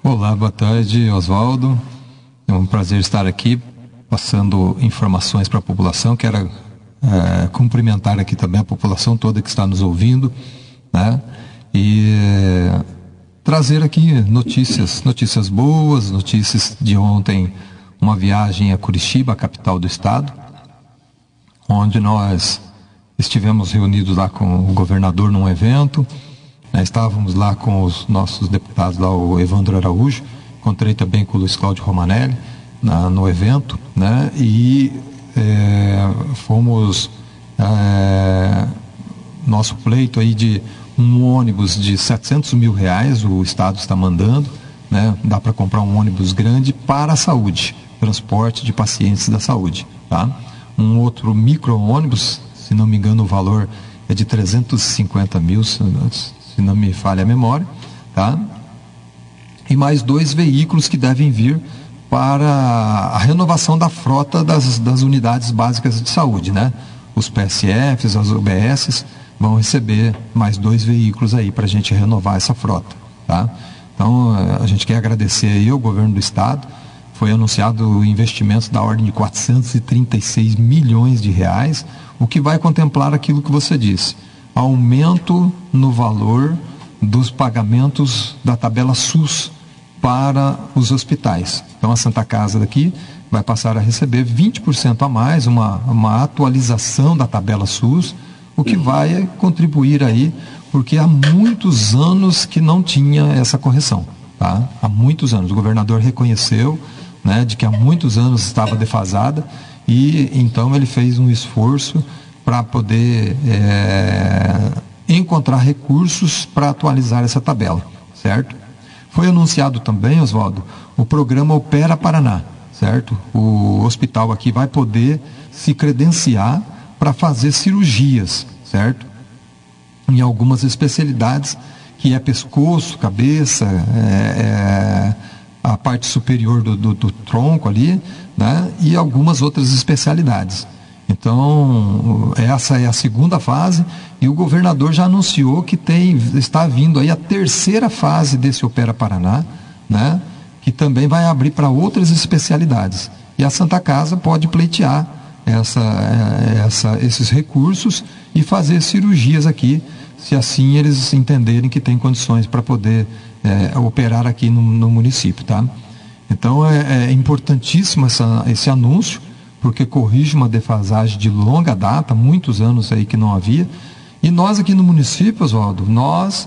Olá, boa tarde, Oswaldo. É um prazer estar aqui passando informações para a população. Quero cumprimentar aqui também a população toda que está nos ouvindo, né? E trazer aqui notícias boas, notícias de ontem, uma viagem a Curitiba, a capital do estado, onde nós estivemos reunidos lá com o governador num evento, né? Estávamos lá com os nossos deputados, lá o Evandro Araújo, encontrei também com o Luiz Cláudio Romanelli no evento, né? E fomos nosso pleito aí de um ônibus de R$700 mil, o estado está mandando, né? Dá para comprar um ônibus grande para a saúde, transporte de pacientes da saúde, tá? Um outro micro-ônibus, se não me engano o valor é de 350 mil, se não me falha a memória, tá? E mais 2 veículos que devem vir para a renovação da frota das unidades básicas de saúde, né? Os PSFs, as UBSs vão receber mais 2 veículos aí para a gente renovar essa frota, tá? Então, a gente quer agradecer aí ao governo do estado. Foi anunciado investimentos da ordem de R$436 milhões, o que vai contemplar aquilo que você disse, aumento no valor dos pagamentos da tabela SUS para os hospitais. Então a Santa Casa daqui vai passar a receber 20% a mais, uma atualização da tabela SUS, o que vai contribuir aí, porque há muitos anos que não tinha essa correção, tá? Há muitos anos. O governador reconheceu, né, de que há muitos anos estava defasada, e então ele fez um esforço para poder encontrar recursos para atualizar essa tabela, certo? Foi anunciado também, Oswaldo, o programa Opera Paraná, certo? O hospital aqui vai poder se credenciar para fazer cirurgias, certo? Em algumas especialidades, que é pescoço, cabeça, a parte superior do tronco ali, né? E algumas outras especialidades. Então, essa é a segunda fase, e o governador já anunciou que está vindo aí a terceira fase desse Opera Paraná, né? Que também vai abrir para outras especialidades. E a Santa Casa pode pleitear esses recursos e fazer cirurgias aqui, se assim eles entenderem que tem condições para poder operar aqui no município, tá? Então, é importantíssimo esse anúncio, porque corrige uma defasagem de longa data, muitos anos aí que não havia. E nós aqui no município, Oswaldo, nós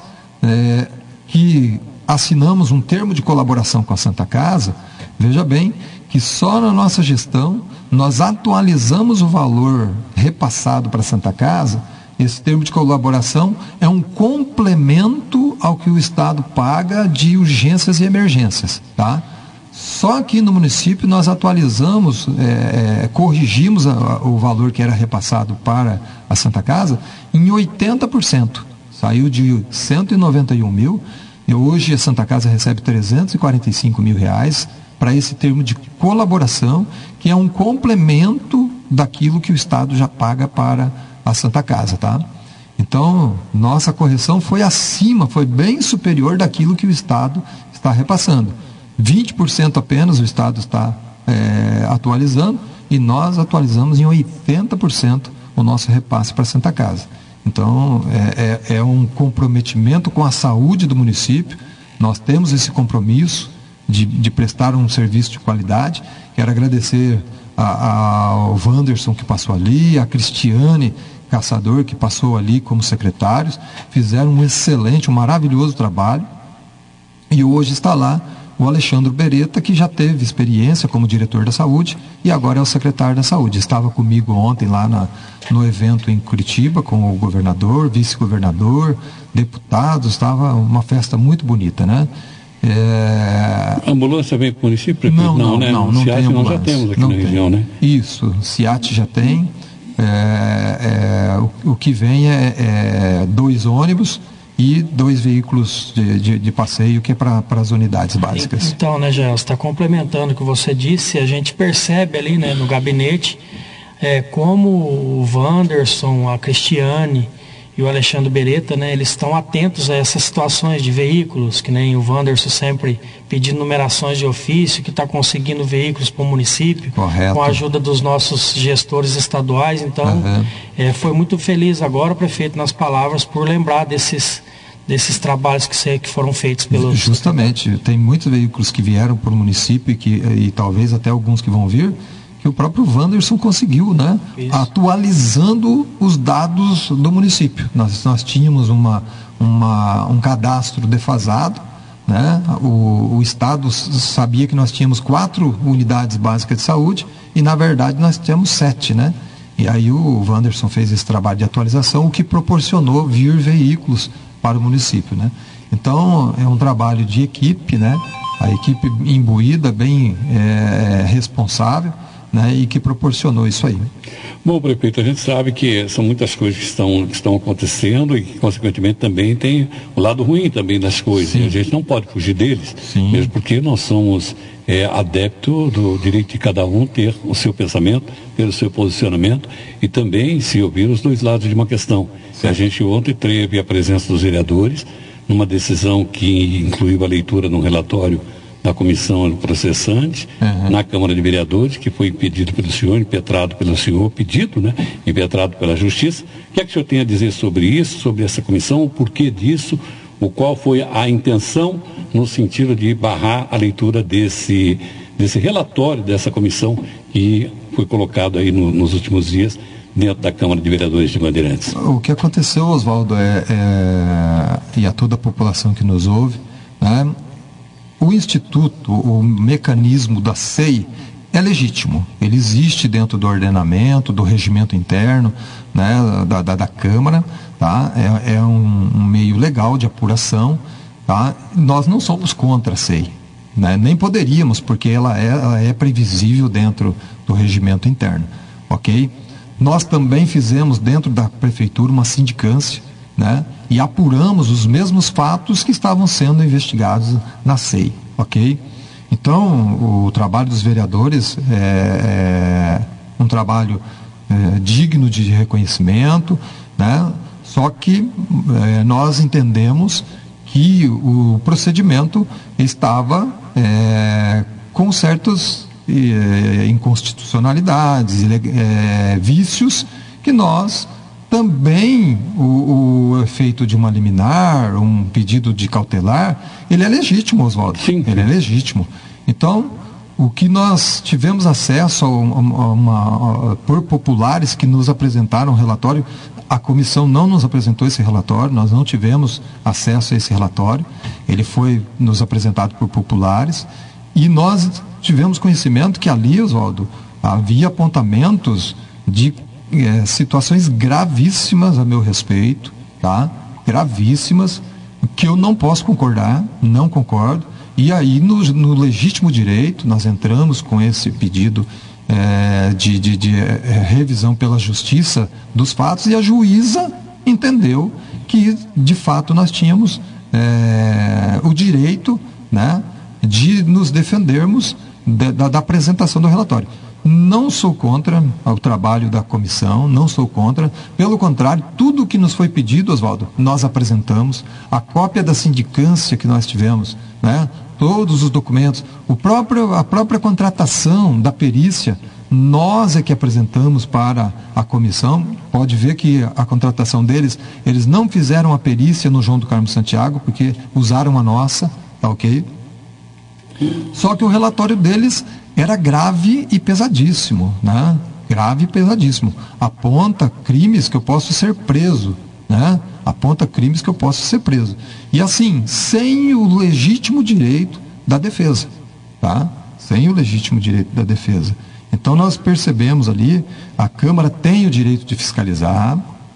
que assinamos um termo de colaboração com a Santa Casa, veja bem que só na nossa gestão nós atualizamos o valor repassado para a Santa Casa. Esse termo de colaboração é um complemento ao que o Estado paga de urgências e emergências, tá? Só aqui no município nós atualizamos, corrigimos o valor que era repassado para a Santa Casa em 80%. Saiu de 191 mil e hoje a Santa Casa recebe R$345 mil para esse termo de colaboração, que é um complemento daquilo que o Estado já paga para a Santa Casa, tá? Então, nossa correção foi acima, foi bem superior daquilo que o Estado está repassando. 20% apenas o Estado está atualizando, e nós atualizamos em 80% o nosso repasse para a Santa Casa. Então, é um comprometimento com a saúde do município. Nós temos esse compromisso de prestar um serviço de qualidade. Quero agradecer ao Wanderson, que passou ali, a Cristiane Caçador, que passou ali como secretários, fizeram um maravilhoso trabalho, e hoje está lá o Alexandre Beretta, que já teve experiência como diretor da saúde e agora é o secretário da saúde. Estava comigo ontem lá no evento em Curitiba, com o governador, vice-governador, deputados, estava uma festa muito bonita, né? A ambulância vem para o município? Não, né? Não CIAT tem ambulância. Nós já temos aqui na região, né? Isso, CIAT já tem. O que vem é 2 ônibus e 2 veículos de passeio, que é para as unidades básicas. Então, né, Jael, você está complementando o que você disse, a gente percebe ali, né, no gabinete, como o Wanderson, a Cristiane e o Alexandre Beretta, né, eles estão atentos a essas situações de veículos, que nem o Wanderson sempre pedindo numerações de ofício, que está conseguindo veículos para o município, correto, com a ajuda dos nossos gestores estaduais. Então, foi muito feliz agora, prefeito, nas palavras, por lembrar desses trabalhos que foram feitos pelos... Justamente, tem muitos veículos que vieram para o município e talvez até alguns que vão vir, que o próprio Wanderson conseguiu, né? Atualizando os dados do município. Nós tínhamos um cadastro defasado, né? O Estado sabia que nós tínhamos 4 unidades básicas de saúde e, na verdade, nós temos 7, né? E aí o Wanderson fez esse trabalho de atualização, o que proporcionou vir veículos para o município, né? Então, é um trabalho de equipe, né? A equipe imbuída, bem responsável, né? E que proporcionou isso aí. Bom, prefeito, a gente sabe que são muitas coisas que estão acontecendo e que, consequentemente, também tem o lado ruim também das coisas. E a gente não pode fugir deles, mesmo porque nós somos adeptos do direito de cada um ter o seu pensamento, ter o seu posicionamento e também se ouvir os dois lados de uma questão. A gente ontem teve a presença dos vereadores numa decisão que incluiu a leitura de um relatório da comissão processante na Câmara de Vereadores, que foi impedido pelo senhor, impetrado pelo senhor, pedido, né? Impetrado pela Justiça. O que é que o senhor tem a dizer sobre isso, sobre essa comissão, o porquê disso, qual foi a intenção no sentido de barrar a leitura desse relatório dessa comissão que foi colocado aí nos últimos dias dentro da Câmara de Vereadores de Bandeirantes? O que aconteceu, Oswaldo, e a toda a população que nos ouve, né? O instituto, o mecanismo da SEI é legítimo. Ele existe dentro do ordenamento, do regimento interno, né, da Câmara, tá? É um meio legal de apuração, tá? Nós não somos contra a SEI, né? Nem poderíamos, porque ela é previsível dentro do regimento interno, ok? Nós também fizemos dentro da prefeitura uma sindicância, né? E apuramos os mesmos fatos que estavam sendo investigados na SEI, ok? Então, o trabalho dos vereadores é um trabalho digno de reconhecimento, né? Só que nós entendemos que o procedimento estava com certas inconstitucionalidades, vícios que nós também, o efeito de uma liminar, um pedido de cautelar, ele é legítimo, Oswaldo. Sim. Ele é legítimo. Então, o que nós tivemos acesso por populares que nos apresentaram o relatório, a comissão não nos apresentou esse relatório, nós não tivemos acesso a esse relatório, ele foi nos apresentado por populares, e nós tivemos conhecimento que ali, Oswaldo, havia apontamentos de situações gravíssimas a meu respeito, tá? Gravíssimas, que eu não posso concordar, não concordo, e aí no legítimo direito nós entramos com esse pedido de revisão pela justiça dos fatos, e a juíza entendeu que de fato nós tínhamos o direito, né, de nos defendermos da apresentação do relatório. Não sou contra o trabalho da comissão, não sou contra, pelo contrário, tudo o que nos foi pedido, Oswaldo, nós apresentamos, a cópia da sindicância que nós tivemos, né, todos os documentos, a própria contratação da perícia, nós é que apresentamos para a comissão. Pode ver que a contratação deles, eles não fizeram a perícia no João do Carmo Santiago, porque usaram a nossa, tá ok? Só que o relatório deles era grave e pesadíssimo, né? Grave e pesadíssimo. Aponta crimes que eu posso ser preso, né? Aponta crimes que eu posso ser preso. E assim, sem o legítimo direito da defesa, tá? Sem o legítimo direito da defesa. Então nós percebemos ali, a Câmara tem o direito de fiscalizar,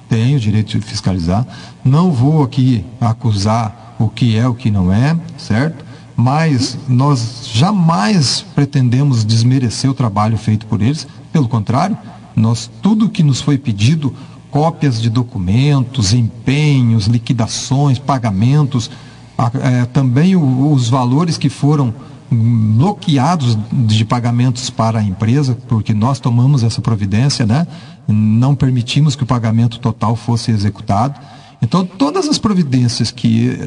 não vou aqui acusar o que é, o que não é, certo? Mas nós jamais pretendemos desmerecer o trabalho feito por eles, pelo contrário, tudo que nos foi pedido, cópias de documentos, empenhos, liquidações, pagamentos, também os valores que foram bloqueados de pagamentos para a empresa, porque nós tomamos essa providência, né? não permitimos que o pagamento total fosse executado. Então, todas as providências que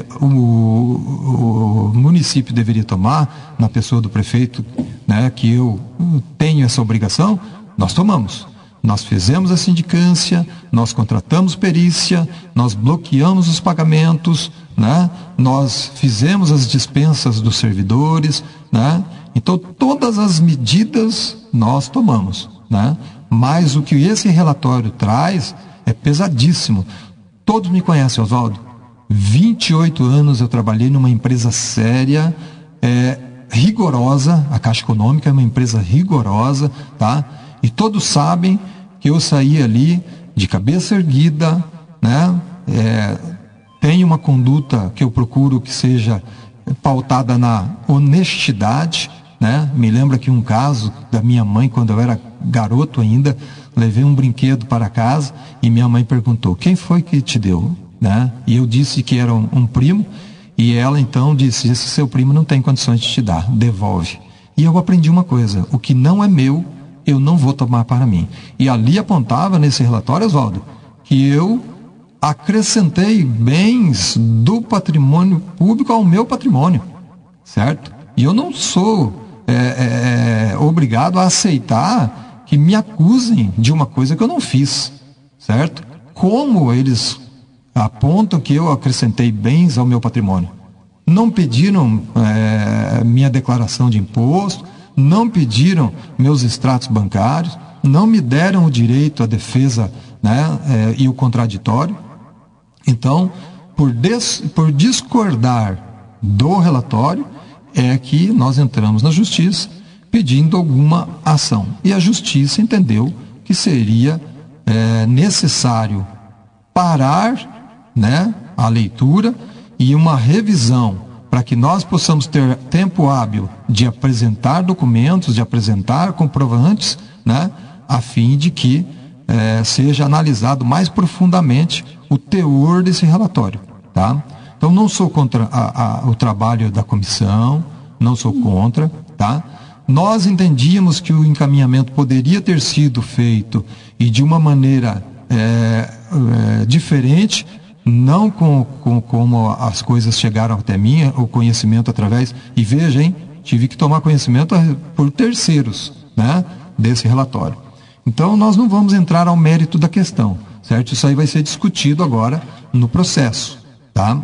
o município deveria tomar, na pessoa do prefeito, né, que eu tenho essa obrigação, nós tomamos. Nós fizemos a sindicância, nós contratamos perícia, nós bloqueamos os pagamentos, né, nós fizemos as dispensas dos servidores, né, então todas as medidas nós tomamos, né, mas o que esse relatório traz é pesadíssimo. Todos me conhecem, Oswaldo. 28 anos eu trabalhei numa empresa séria, rigorosa. A Caixa Econômica é uma empresa rigorosa, tá? E todos sabem que eu saí ali de cabeça erguida, né? Tenho uma conduta que eu procuro que seja pautada na honestidade, né? Me lembro aqui um caso da minha mãe, quando eu era garoto ainda, levei um brinquedo para casa e minha mãe perguntou: quem foi que te deu? Né? E eu disse que era um primo, e ela então disse: esse seu primo não tem condições de te dar, devolve. E eu aprendi uma coisa: o que não é meu, eu não vou tomar para mim. E ali apontava nesse relatório, Oswaldo, que eu acrescentei bens do patrimônio público ao meu patrimônio, certo? E eu não sou obrigado a aceitar que me acusem de uma coisa que eu não fiz, certo? Como eles apontam que eu acrescentei bens ao meu patrimônio? Não pediram minha declaração de imposto, não pediram meus extratos bancários, não me deram o direito à defesa, né, e o contraditório. Então, por discordar do relatório, é que nós entramos na justiça pedindo alguma ação. E a justiça entendeu que seria necessário parar, né, a leitura e uma revisão para que nós possamos ter tempo hábil de apresentar documentos, de apresentar comprovantes, né, a fim de que seja analisado mais profundamente o teor desse relatório, tá? Então, não sou contra o trabalho da comissão, não sou contra, tá? Nós entendíamos que o encaminhamento poderia ter sido feito e de uma maneira diferente, não como as coisas chegaram até mim, o conhecimento através... E veja, hein, tive que tomar conhecimento por terceiros, né, desse relatório. Então, nós não vamos entrar ao mérito da questão, certo? Isso aí vai ser discutido agora no processo, tá?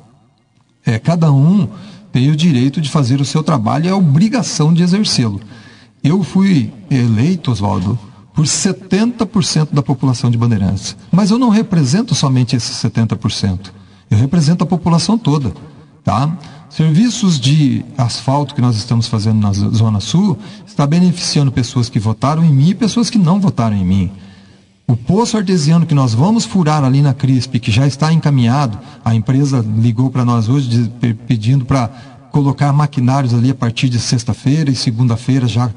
Cada um tem o direito de fazer o seu trabalho e a obrigação de exercê-lo. Eu fui eleito, Oswaldo, por 70% da população de Bandeirantes. Mas eu não represento somente esses 70%. Eu represento a população toda, tá? Serviços de asfalto que nós estamos fazendo na Zona Sul está beneficiando pessoas que votaram em mim e pessoas que não votaram em mim. O poço artesiano que nós vamos furar ali na CRISP, que já está encaminhado, a empresa ligou para nós hoje pedindo para colocar maquinários ali a partir de sexta-feira e segunda-feira já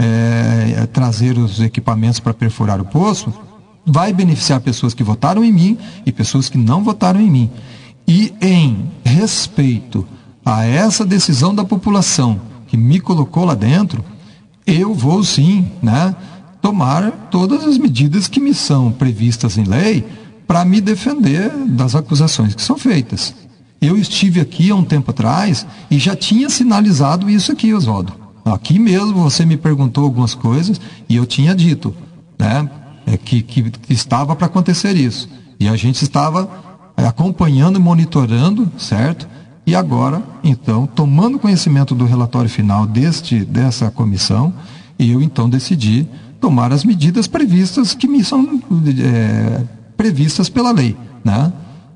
trazer os equipamentos para perfurar o poço, vai beneficiar pessoas que votaram em mim e pessoas que não votaram em mim. E em respeito a essa decisão da população que me colocou lá dentro, eu vou sim, né, tomar todas as medidas que me são previstas em lei para me defender das acusações que são feitas. Eu estive aqui há um tempo atrás e já tinha sinalizado isso aqui, Oswaldo. Aqui mesmo você me perguntou algumas coisas e eu tinha dito, né, que estava para acontecer isso. E a gente estava acompanhando e monitorando, certo? E agora, então, tomando conhecimento do relatório final dessa comissão, eu então decidi tomar as medidas previstas que me são previstas pela lei, né?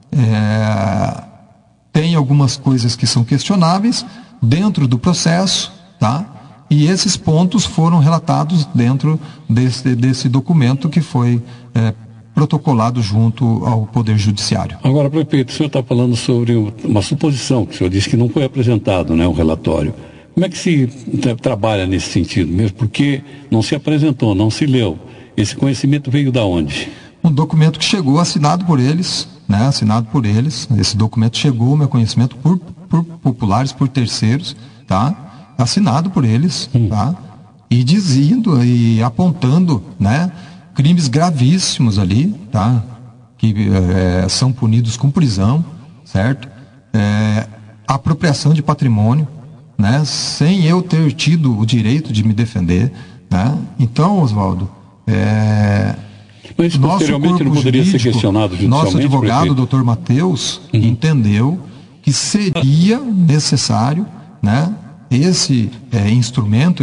Tem algumas coisas que são questionáveis dentro do processo, tá? E esses pontos foram relatados dentro desse documento que foi protocolado junto ao Poder Judiciário. Agora, prefeito, o senhor está falando sobre uma suposição, que o senhor disse que não foi apresentado, né, um relatório. Como é que se trabalha nesse sentido mesmo? Porque não se apresentou, não se leu. Esse conhecimento veio da onde? Um documento que chegou assinado por eles, né? Assinado por eles. Esse documento chegou ao meu conhecimento por populares, por terceiros, tá? Assinado por eles, tá? E dizendo e apontando, né, crimes gravíssimos ali, tá? Que são punidos com prisão, certo? Apropriação de patrimônio, né? Sem eu ter tido o direito de me defender, né? Então, Oswaldo, mas posteriormente não poderia ser questionado judicialmente? Nosso advogado, doutor Matheus, entendeu que seria necessário, né, esse instrumento,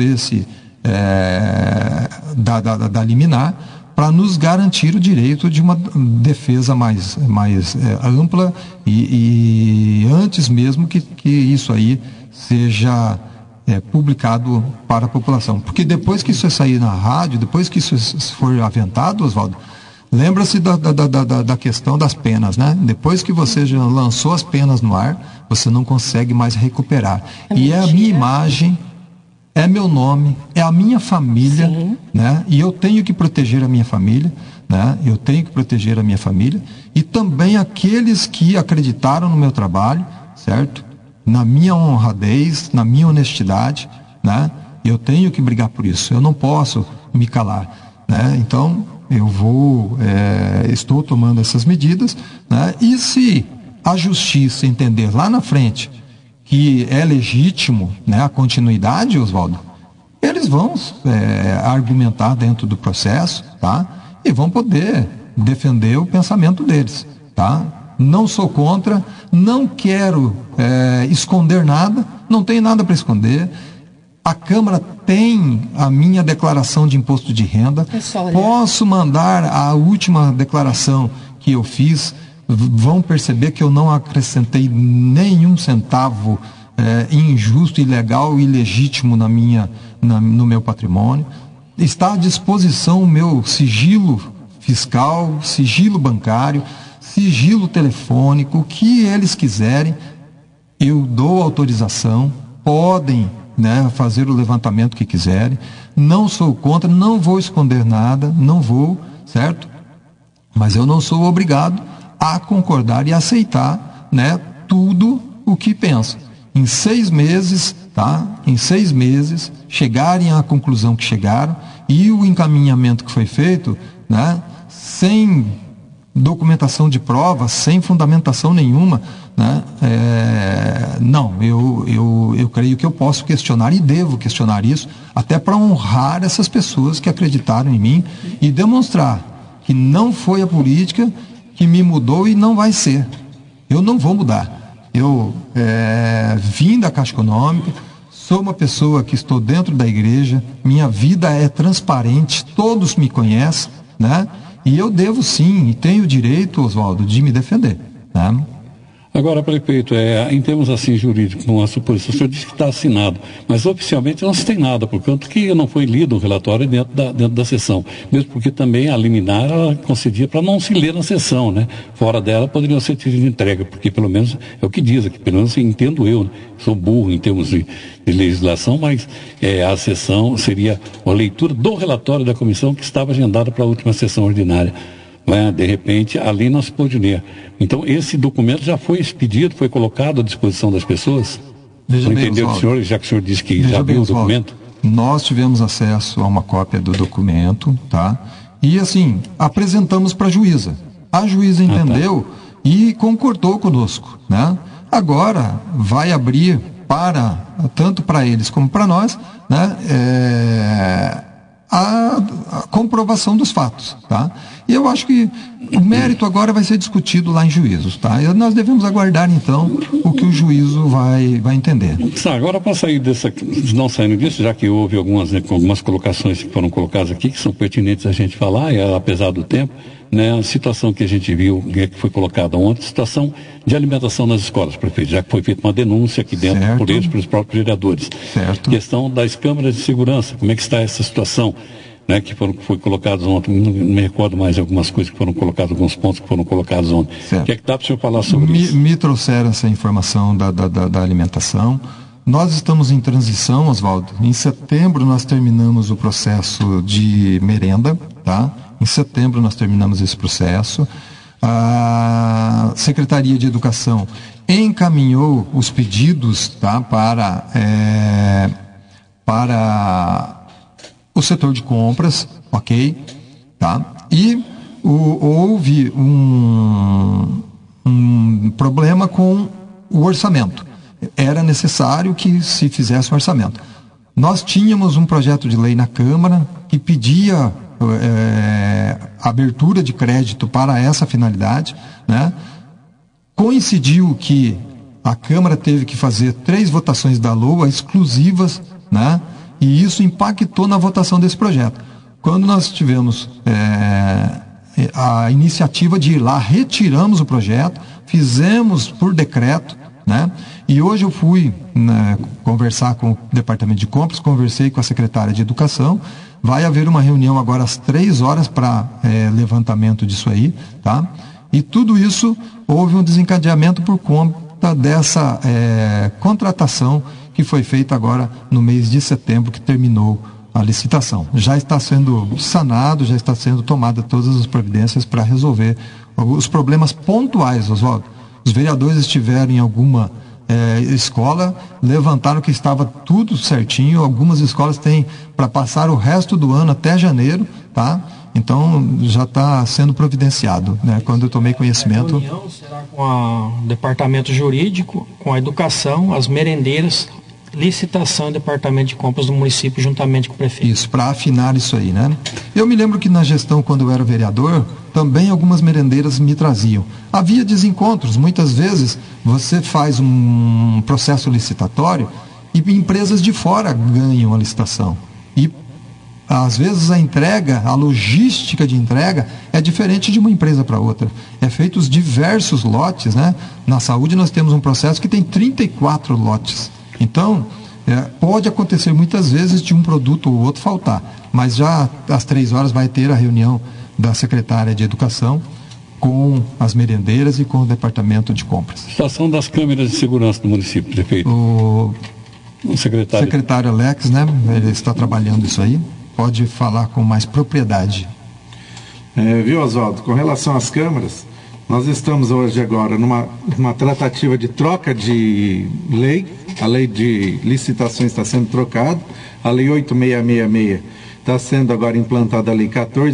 da liminar, para nos garantir o direito de uma defesa mais ampla e antes mesmo que isso aí seja publicado para a população. Porque depois que isso sair na rádio, depois que isso for aventado, Oswaldo, lembra-se da questão das penas, né? Depois que você já lançou as penas no ar, você não consegue mais recuperar. E é a minha imagem, é meu nome, é a minha família, né? E eu tenho que proteger a minha família, né? Eu tenho que proteger a minha família e também aqueles que acreditaram no meu trabalho, certo? Na minha honradez, na minha honestidade, né? Eu tenho que brigar por isso. Eu não posso me calar, né? Então eu estou tomando essas medidas, né? E se a justiça entender lá na frente que é legítimo, né, a continuidade, Oswaldo, eles vão argumentar dentro do processo, tá? E vão poder defender o pensamento deles, tá? Não sou contra, não quero esconder nada, não tenho nada para esconder. A Câmara tem a minha declaração de imposto de renda. Posso mandar a última declaração que eu fiz. Vão perceber que eu não acrescentei nenhum centavo injusto, ilegal, ilegítimo no meu patrimônio. Está à disposição o meu sigilo fiscal, sigilo bancário, sigilo telefônico, o que eles quiserem, eu dou autorização, podem, né, fazer o levantamento que quiserem. Não sou contra, não vou esconder nada, não vou, certo? Mas eu não sou obrigado a concordar e aceitar, né, tudo o que pensa. Em 6 meses, tá? Em 6 meses, chegarem à conclusão que chegaram e o encaminhamento que foi feito, né, sem documentação de prova, sem fundamentação nenhuma, né, não, eu creio que eu posso questionar e devo questionar isso, até para honrar essas pessoas que acreditaram em mim e demonstrar que não foi a política que me mudou e não vai ser. Eu não vou mudar. Eu vim da Caixa Econômica, sou uma pessoa que estou dentro da igreja, minha vida é transparente, todos me conhecem, né? E eu devo sim, e tenho o direito, Oswaldo, de me defender, né? Agora, prefeito, em termos assim jurídicos, uma suposição, o senhor disse que está assinado, mas oficialmente não se tem nada, portanto que não foi lido o relatório dentro da sessão, mesmo porque também a liminar ela concedia para não se ler na sessão, né? Fora dela poderiam ser tidos de entrega, porque pelo menos é o que diz aqui, pelo menos entendo eu, né? Sou burro em termos de legislação, mas a sessão seria a leitura do relatório da comissão que estava agendada para a última sessão ordinária. De repente, ali não se pôde ler. Então, esse documento já foi expedido, foi colocado à disposição das pessoas? Veja bem, entendeu, senhor, já que o senhor disse que já viu o documento? Nós tivemos acesso a uma cópia do documento, tá? E, assim, apresentamos para a juíza. A juíza entendeu e concordou conosco, né? Agora, vai abrir tanto para eles como para nós, né? A comprovação dos fatos, tá? E eu acho que o mérito agora vai ser discutido lá em juízos, tá? E nós devemos aguardar, então, o que o juízo vai entender. Agora, para sair não saindo disso, já que houve algumas colocações que foram colocadas aqui, que são pertinentes a gente falar, apesar do tempo, né, a situação que a gente viu, que foi colocada ontem, situação de alimentação nas escolas, prefeito, já que foi feita uma denúncia aqui dentro, por eles, pelos próprios vereadores. Certo. Questão das câmaras de segurança, como é que está essa situação? Né, que foi colocados ontem, não me recordo mais algumas coisas que foram colocadas, alguns pontos que foram colocados ontem. Certo. O que é que dá para o senhor falar sobre isso? Me trouxeram essa informação da alimentação. Nós estamos em transição, Oswaldo. Em setembro nós terminamos o processo de merenda, tá? Em setembro nós terminamos esse processo. A Secretaria de Educação encaminhou os pedidos, tá, para o setor de compras, ok? tá? E houve um problema com o orçamento. Era necessário que se fizesse um orçamento. Nós tínhamos um projeto de lei na Câmara que pedia abertura de crédito para essa finalidade, né? Coincidiu que a Câmara teve que fazer 3 votações da LOA exclusivas, né? E isso impactou na votação desse projeto. Quando nós tivemos a iniciativa de ir lá, retiramos o projeto, fizemos por decreto, né? E hoje eu fui conversar com o Departamento de Compras, conversei com a secretária de Educação. Vai haver uma reunião agora às 3 horas para levantamento disso aí, tá? E tudo isso houve um desencadeamento por conta dessa contratação que foi feita agora no mês de setembro, que terminou a licitação. Já está sendo sanado, já está sendo tomada todas as providências para resolver os problemas pontuais, Oswaldo. Os vereadores estiveram em alguma escola, levantaram que estava tudo certinho. Algumas escolas têm para passar o resto do ano até janeiro, tá? Então já está sendo providenciado, né? Quando eu tomei conhecimento. A reunião será com o departamento jurídico, com a educação, as merendeiras, licitação e departamento de compras do município juntamente com o prefeito. Isso, para afinar isso aí, né? Eu me lembro que na gestão, quando eu era vereador, também algumas merendeiras me traziam. Havia desencontros, muitas vezes você faz um processo licitatório e empresas de fora ganham a licitação. E às vezes a entrega, a logística de entrega é diferente de uma empresa para outra. É feitos diversos lotes, né? Na saúde nós temos um processo que tem 34 lotes. Então, pode acontecer muitas vezes de um produto ou outro faltar, mas já às 3 horas vai ter a reunião da secretária de Educação com as merendeiras e com o departamento de compras. Situação das câmeras de segurança do município, prefeito. O secretário Alex, né? Ele está trabalhando isso aí. Pode falar com mais propriedade. Viu, Oswaldo? Com relação às câmeras, nós estamos hoje agora numa tratativa de troca de lei. A lei de licitações está sendo trocada. A lei 8666 está sendo agora implantada a lei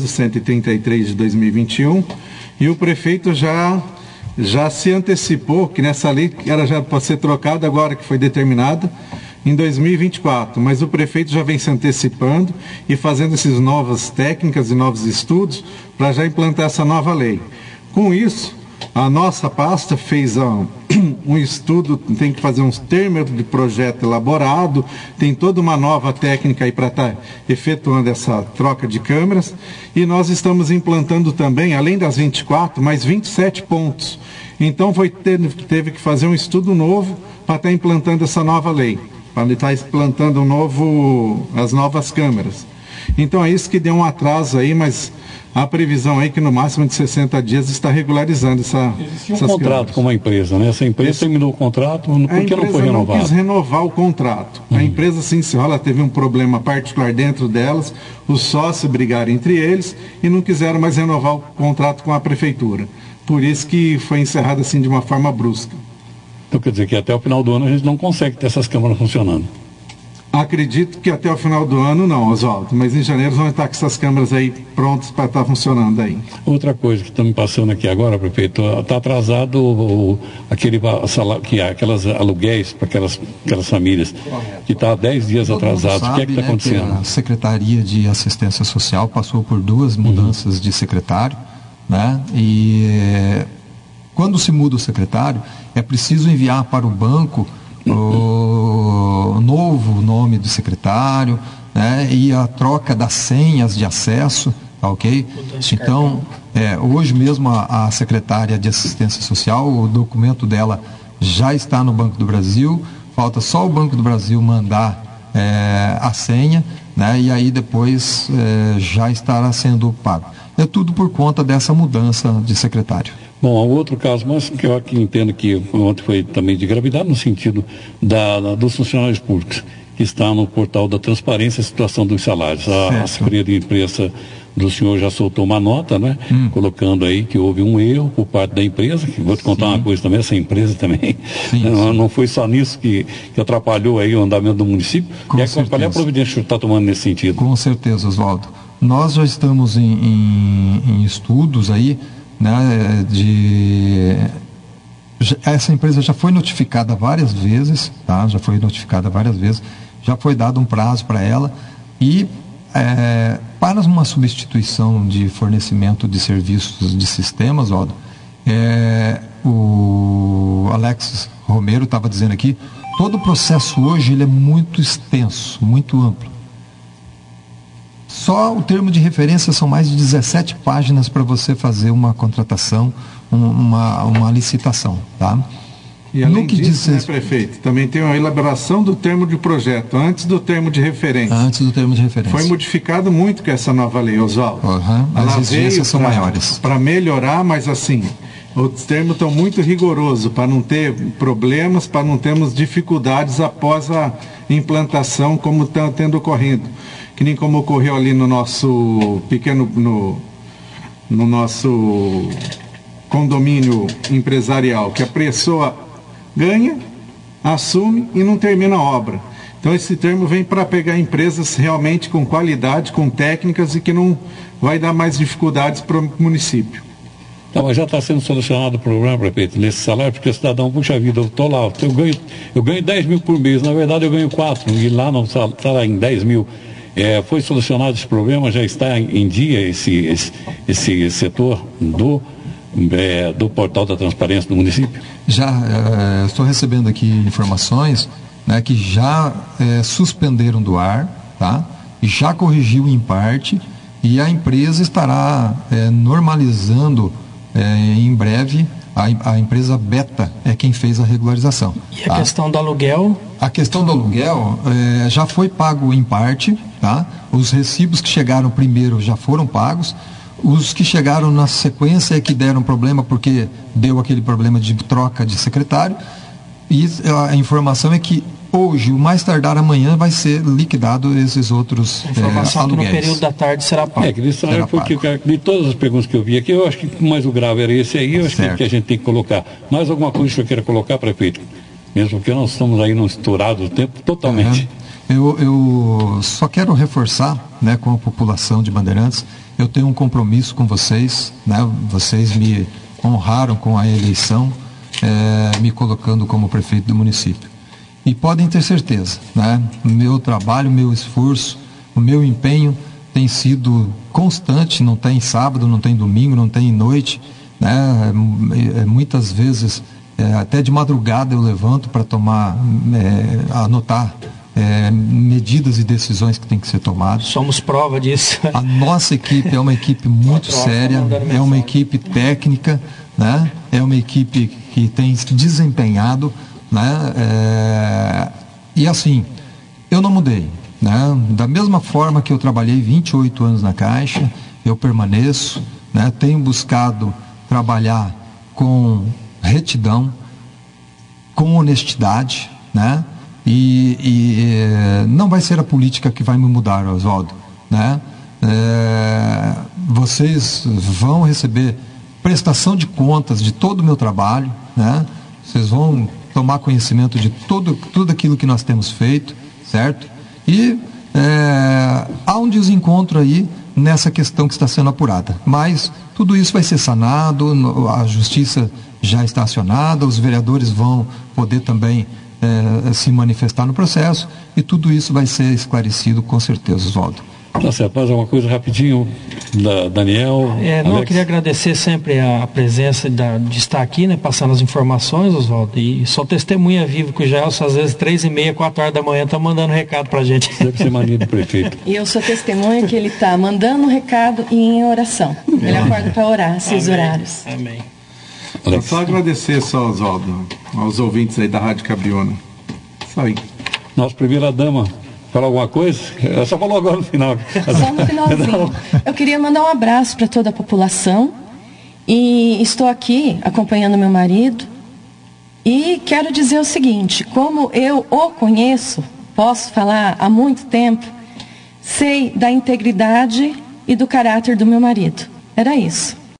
14.133 de 2021. E o prefeito já se antecipou que nessa lei era já para ser trocada agora que foi determinada em 2024, mas o prefeito já vem se antecipando e fazendo essas novas técnicas e novos estudos para já implantar essa nova lei. Com isso, a nossa pasta fez um estudo, tem que fazer uns termos de projeto elaborado, tem toda uma nova técnica aí para estar efetuando essa troca de câmeras, e nós estamos implantando também, além das 24, mais 27 pontos. Então teve que fazer um estudo novo para estar implantando essa nova lei, para estar implantando as novas câmeras. Então é isso que deu um atraso aí, mas a previsão aí que no máximo de 60 dias está regularizando essas contrato câmeras. Com uma empresa, né? Essa empresa terminou o contrato, por que não foi renovado? A empresa não quis renovar o contrato. A empresa se encerrou, ela teve um problema particular dentro delas, os sócios brigaram entre eles e não quiseram mais renovar o contrato com a prefeitura. Por isso que foi encerrado assim de uma forma brusca. Então quer dizer que até o final do ano a gente não consegue ter essas câmaras funcionando. Acredito que até o final do ano não, Oswaldo, mas em janeiro vão estar com essas câmeras aí prontas para estar funcionando aí. Outra coisa que está me passando aqui agora, prefeito, está atrasado aquelas aluguéis para aquelas famílias, que está há 10 dias atrasado. O que é que está acontecendo? A Secretaria de Assistência Social passou por 2 mudanças de secretário, né? E quando se muda o secretário, é preciso enviar para o banco o novo nome do secretário, né, e a troca das senhas de acesso, tá, ok? Então, hoje mesmo a secretária de Assistência Social, o documento dela já está no Banco do Brasil, falta só o Banco do Brasil mandar a senha, né, e aí depois já estará sendo pago. É tudo por conta dessa mudança de secretário. Bom, há outro caso, mas que eu aqui entendo que ontem foi também de gravidade, no sentido dos funcionários públicos, que está no portal da transparência a situação dos salários. A Secretaria de Imprensa do senhor já soltou uma nota, né? Colocando aí que houve um erro por parte da empresa, que vou te contar uma coisa também, essa empresa também, não foi só nisso que atrapalhou aí o andamento do município. Qual é a providência que o senhor está tomando nesse sentido? Com certeza, Oswaldo. nós já estamos em estudos aí, né, essa empresa já foi notificada várias vezes, tá? Já foi notificada várias vezes, já foi dado um prazo para ela e para uma substituição de fornecimento de serviços de sistemas, o Alex Romero estava dizendo aqui, todo o processo hoje ele é muito extenso, muito amplo. Só o termo de referência são mais de 17 páginas para você fazer uma contratação, uma licitação, tá? E além disso, né, prefeito, também tem a elaboração do termo de projeto, antes do termo de referência. Antes do termo de referência. Foi modificado muito com essa nova lei, Oswaldo. As exigências são maiores. Para melhorar, mas assim, os termos estão muito rigorosos, para não ter problemas, para não termos dificuldades após a implantação, como está tendo ocorrido. Que nem como ocorreu ali no nosso pequeno, no nosso condomínio empresarial, que a pessoa ganha, assume e não termina a obra. Então esse termo vem para pegar empresas realmente com qualidade, com técnicas e que não vai dar mais dificuldades para o município. Não, mas já está sendo solucionado o problema, prefeito, nesse salário, porque o cidadão, puxa vida, eu estou lá, eu ganho 10 mil por mês, na verdade eu ganho 4, e lá não está lá em 10 mil. Foi solucionado esse problema, já está em dia esse setor do portal da transparência do município? Já estou recebendo aqui informações, né, que já suspenderam do ar, tá? E já corrigiu em parte, e a empresa estará normalizando em breve. A empresa Beta é quem fez a regularização. E a questão do aluguel? A questão do aluguel já foi pago em parte, tá? Os recibos que chegaram primeiro já foram pagos. Os que chegaram na sequência é que deram problema porque deu aquele problema de troca de secretário. E a informação é que hoje, o mais tardar amanhã, vai ser liquidado esses outros aluguéis. No período da tarde será pago. Porque de todas as perguntas que eu vi aqui, eu acho que o mais grave era esse aí, eu acho que a gente tem que colocar. Mais alguma coisa que o senhor queira colocar, prefeito? Mesmo porque nós estamos aí num estourado o tempo totalmente. Eu só quero reforçar, né, com a população de Bandeirantes, eu tenho um compromisso com vocês, né? Vocês me honraram com a eleição, me colocando como prefeito do município. E podem ter certeza, né? O meu trabalho, o meu esforço, o meu empenho tem sido constante, não tem sábado, não tem domingo, não tem noite, né? Muitas vezes, até de madrugada eu levanto para anotar medidas e decisões que têm que ser tomadas. Somos prova disso. A nossa equipe é uma equipe muito séria, é uma equipe técnica, né? É uma equipe que tem se desempenhado, né? E assim, eu não mudei, né? Da mesma forma que eu trabalhei 28 anos na Caixa, eu permaneço, né? Tenho buscado trabalhar com retidão, com honestidade, né? E não vai ser a política que vai me mudar, Oswaldo, né? Vocês vão receber prestação de contas de todo o meu trabalho, né? Vocês vão tomar conhecimento de tudo aquilo que nós temos feito, certo? E há um desencontro aí nessa questão que está sendo apurada, mas tudo isso vai ser sanado, a justiça já está acionada, os vereadores vão poder também se manifestar no processo e tudo isso vai ser esclarecido com certeza, Oswaldo. Tá certo, mais alguma coisa rapidinho, Daniel? Eu queria agradecer sempre a presença de estar aqui, né, passando as informações, Oswaldo, e sou testemunha viva que o Gelson, às vezes 3h30, 4 horas da manhã, está mandando recado para a gente. Deve ser mania do prefeito. E eu sou testemunha que ele está mandando recado e em oração. Ele acorda para orar, esses horários. Amém. Só agradecer Oswaldo, aos ouvintes aí da Rádio Cabiúna. Isso aí. Nossa primeira-dama, falar alguma coisa? Ela só falou agora no final. Só no finalzinho. Eu queria mandar um abraço para toda a população e estou aqui acompanhando meu marido e quero dizer o seguinte, como eu o conheço, posso falar há muito tempo, sei da integridade e do caráter do meu marido. Era isso.